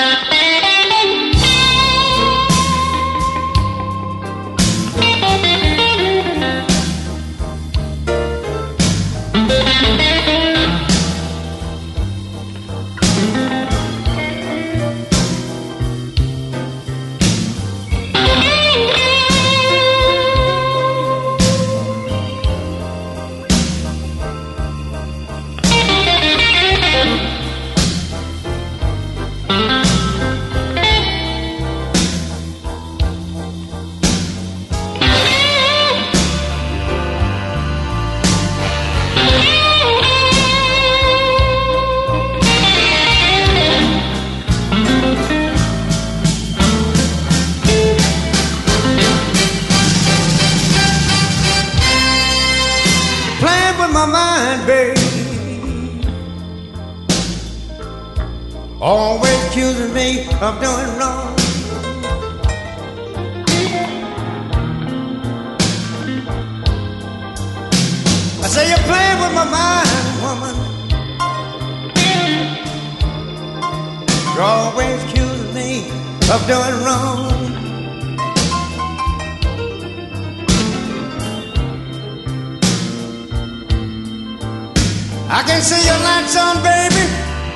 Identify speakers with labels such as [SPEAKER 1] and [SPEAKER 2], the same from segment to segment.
[SPEAKER 1] My mind, babe, always accusing me of doing wrong. I say you're playing with my mind, woman. You're always accusing me of doing wrong. I can see your lights on, baby,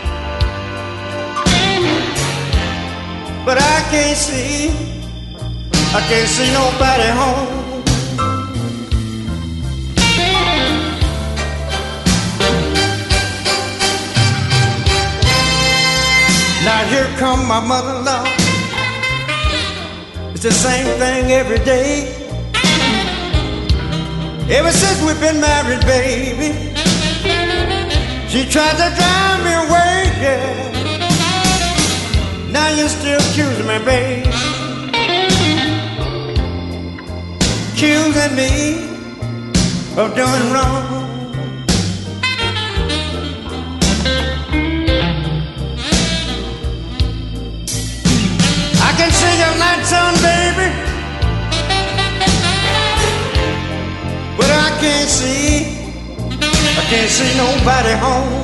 [SPEAKER 1] but I can't see nobody home. Now here come my mother-in-law. It's the same thing every day. Ever since we've been married, baby, she tried to drive me away, yeah. Now you're still accusing me, babe. Accusing me of doing wrong. I can see your lights on, baby, but I can't see nobody home.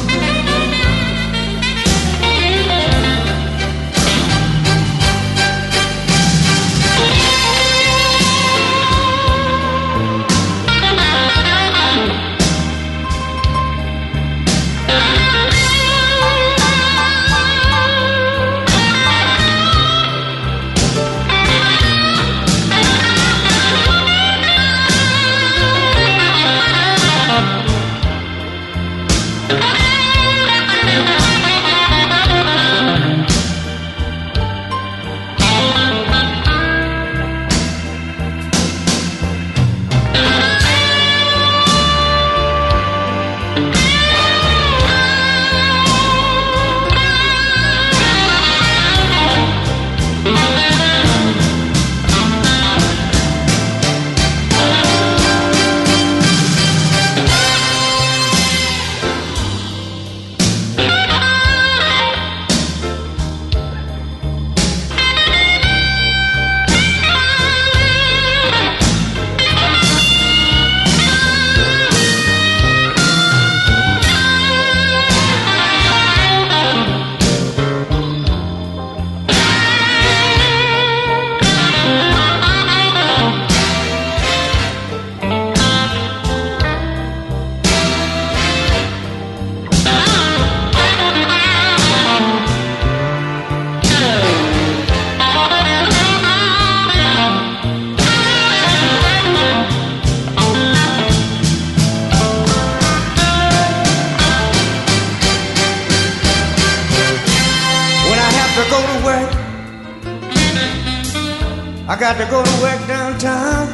[SPEAKER 1] I got to go to work downtown.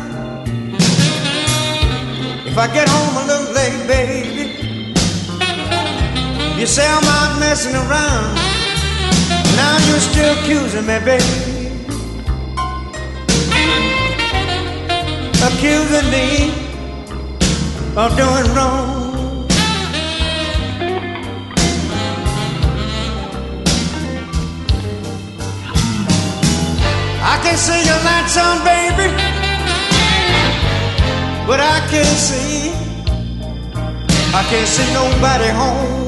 [SPEAKER 1] If I get home a little late, baby, you say I'm out messing around. Now you're still accusing me, baby, accusing me of doing wrong. I can see your lights on, baby, but I can't see nobody home.